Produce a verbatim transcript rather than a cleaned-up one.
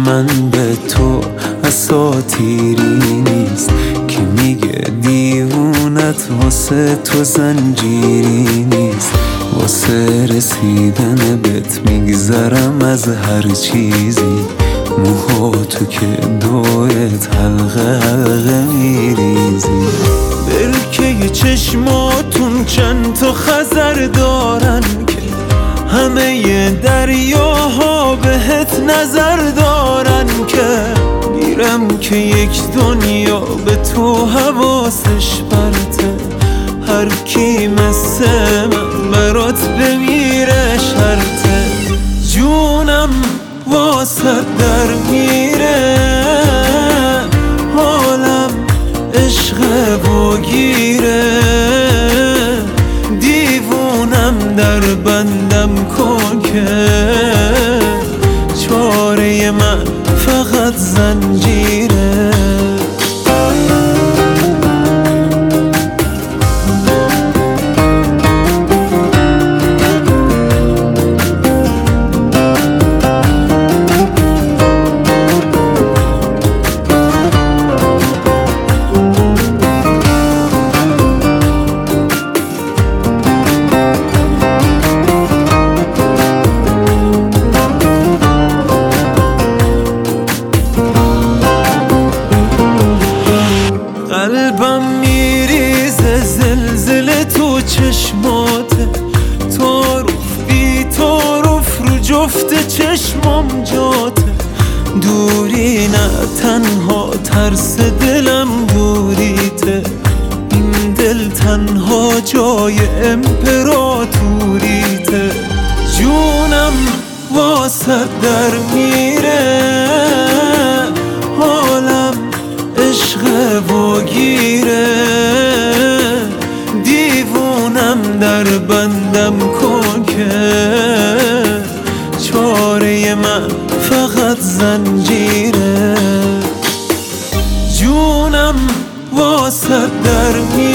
من به تو اساطیری نیست که میگه دیوونت واسه تو زنجیری نیست. واسه رسیدن بهت میگذرم از هر چیزی، موها تو که دورت حلقه حلقه میریزی. برکه چشماتون چند تا خزر دارن که همه دریاها بهت نظر دارن که میرم که یک دنیا به تو حواسش پرته. هر کی مثل من برات بمیره شرطه. جونم واسه در میره، حالم عشق و گیره. دیوونم در بندم کن که چاره من فقط زنجیره. قلبم میریزه زلزله تو چشماته، تعارف بی تعارف رو جفت چشمام جاته. دوری نه تنها ترس دلم دوریته، این دل تنها جای امپراتوریته. جونم واسه در میره، حالم عشق و گیره. دیوونم در بندم کن که چاره من فقط زنجیره. جونم واسه در میره.